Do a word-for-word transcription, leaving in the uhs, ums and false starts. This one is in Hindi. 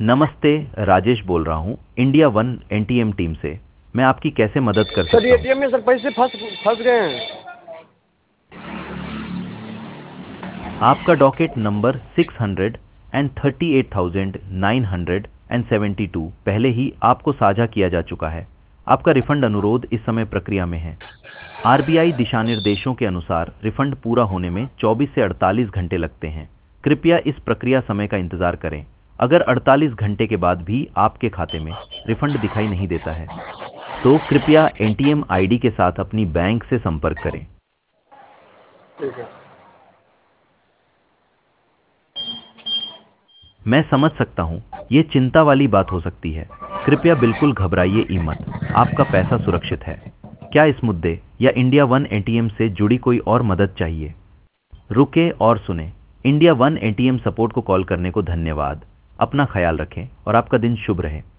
नमस्ते, राजेश बोल रहा हूँ इंडिया वन एनटीएम टीम से। मैं आपकी कैसे मदद कर सर सकता ये हूँ? एटीएम में सर पैसे फंस फंस गए हैं। आपका docket number six hundred and thirty eight thousand nine hundred and seventy two पहले ही आपको साझा किया जा चुका है। आपका रिफंड अनुरोध इस समय प्रक्रिया में है। आरबीआई दिशानिर्देशों के अनुसार रिफंड पूरा होने में चौबीस से अड़तालीस घंटे लगते हैं। कृपया इस प्रक्रिया समय का इंतजार करें। अगर अड़तालीस घंटे के बाद भी आपके खाते में रिफंड दिखाई नहीं देता है, तो कृपया एनटीएम आईडी के साथ अपनी बैंक से संपर्क करें। ठीक है। मैं समझ सकता हूँ, ये चिंता वाली बात हो सकती है। कृपया बिल्कुल घबराइए ही मत, आपका पैसा सुरक्षित है। क्या इस मुद्दे या इंडिया वन एटीएम से जुड़ी कोई और मदद चाहिए? रुके और सुने। इंडिया वन एटीएम सपोर्ट को कॉल करने को धन्यवाद। अपना ख्याल रखें और आपका दिन शुभ रहे।